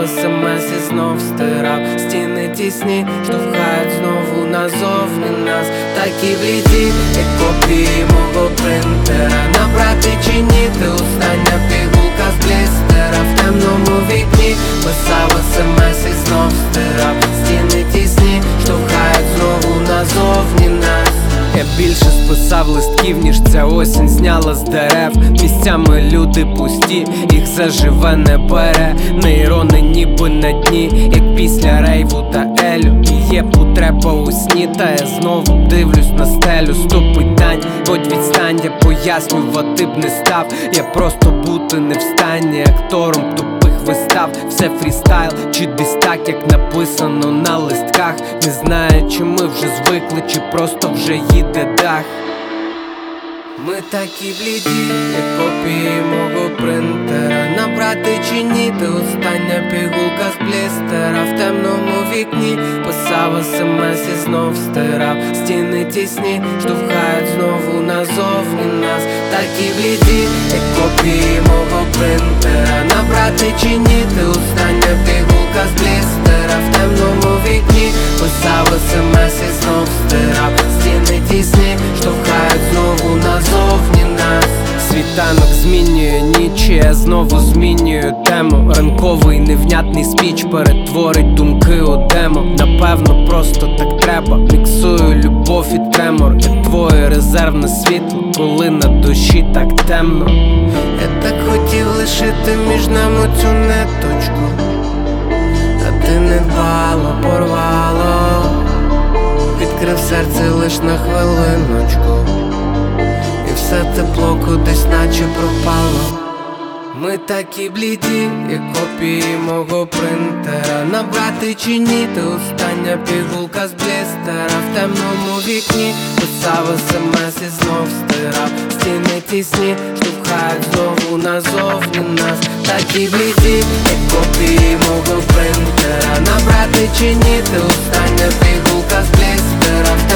смс і знов стирав. Стіни тісні, штовхають знову назовні нас. Такі бліді, як копії мого принтера. Набрати чи ні, ти остання пігулка з блістера. В темному вікні писав смс і знов стирав. Стіни тісні, штовхають знову назовні нас. Я більше списав листків, ніж ця осінь зняла з дерев. Місцями люди пусті, їх заживе не бере. Нейрони ніби на дні, як після рейву та елю. І є потреба у сні, та я знову дивлюсь на стелю. Сто питань, хоч відстань, я пояснювати б не став. Я просто бути не в стані актором тупих вистав. Все фрістайл, чи десь так, як написано на листках. Не знаю, чи ми вже звикли, чи просто вже їде дах. Ми такі бліді, як копії мого принтера. Набрати чи ні, ти остання пігулка з блістера. В темному вікні писав смс і знов стирав. Стіни тісні, штовхають знову назовні нас. Такі бліді, як копії мого принтера. Набрати чи ні, ти остання пігулка з блістера. В темному вікні писав смс і знов стирав. Стіни тісні, штовхають знову назовні нас. Світанок змінює ніч, я знову змінюю тему. Ранковий невнятний спіч перетворить думки у демо. Напевно, просто так треба. Міксую любов і тремор, як твоє резервне світло, коли на душі так темно. Я так хотів лишити між нами цю ниточку, а ти не дбала, порвало. Відкрив серце лиш на хвилиночку, і все тепло кудись наче пропало. Ми такі бліді, як копії мого принтера. Набрати чи ні, ти остання пігулка з блістера. В темному вікні писав смс і знов стирав. Стіни тісні, штовхають знову назовні нас. Такі бліді, як копії мого принтера. Набрати чи ні, ти остання пігулка з блістера.